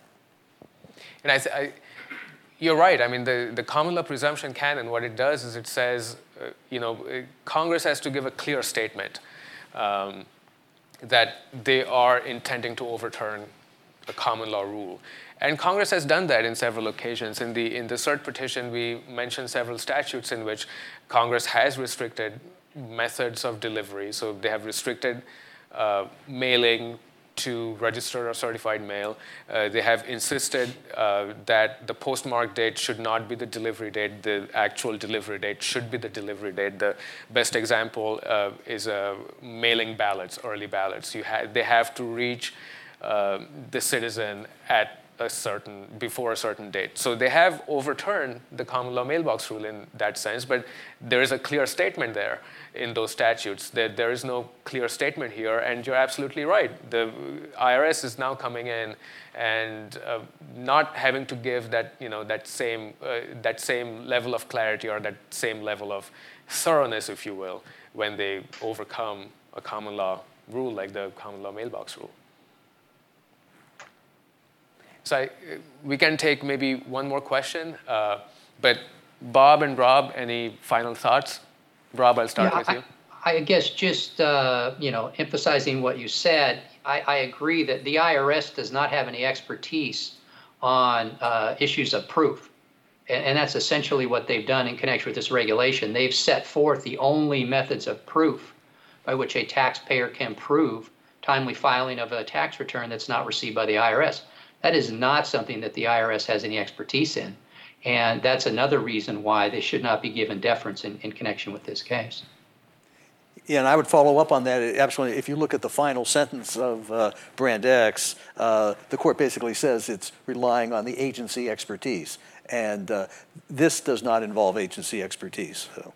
And you're right. I mean, the common law presumption canon, what it does is it says, Congress has to give a clear statement that they are intending to overturn a common law rule. And Congress has done that in several occasions. In the cert petition, we mentioned several statutes in which Congress has restricted methods of delivery. So they have restricted mailing to registered or certified mail. They have insisted that the postmark date should not be the delivery date. The actual delivery date should be the delivery date. The best example is mailing ballots, early ballots. They have to reach the citizen at before a certain date. So they have overturned the common law mailbox rule in that sense, but there is a clear statement there in those statutes. There is no clear statement here, and you're absolutely right. The IRS is now coming in and not having to give that same level of clarity or that same level of thoroughness, if you will, when they overcome a common law rule like the common law mailbox rule. So we can take maybe one more question, but Bob and Rob, any final thoughts? Rob, I'll start with you. I guess just emphasizing what you said, I agree that the IRS does not have any expertise on issues of proof. And that's essentially what they've done in connection with this regulation. They've set forth the only methods of proof by which a taxpayer can prove timely filing of a tax return that's not received by the IRS. That is not something that the IRS has any expertise in. And that's another reason why they should not be given deference in connection with this case. Yeah, and I would follow up on that. Absolutely. If you look at the final sentence of Brand X, the court basically says it's relying on the agency expertise. And this does not involve agency expertise. So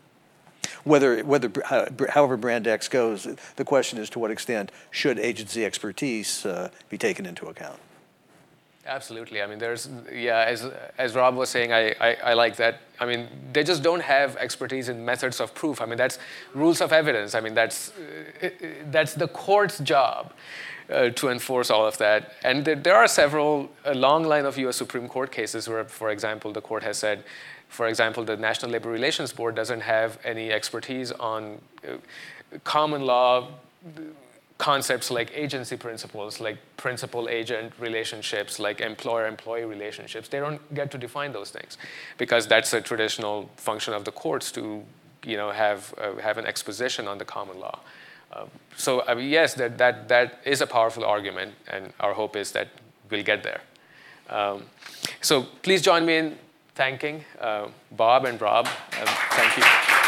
however Brand X goes, the question is to what extent should agency expertise be taken into account? Absolutely. I mean, as Rob was saying, I like that. I mean, they just don't have expertise in methods of proof. I mean, that's rules of evidence. I mean, that's the court's job to enforce all of that. And there are a long line of U.S. Supreme Court cases where, for example, the court has said, for example, the National Labor Relations Board doesn't have any expertise on common law concepts like agency principles, like principal-agent relationships, like employer-employee relationships. They don't get to define those things because that's a traditional function of the courts to, have an exposition on the common law. So I mean, yes, that is a powerful argument, and our hope is that we'll get there. So please join me in thanking Bob and Rob. Thank you.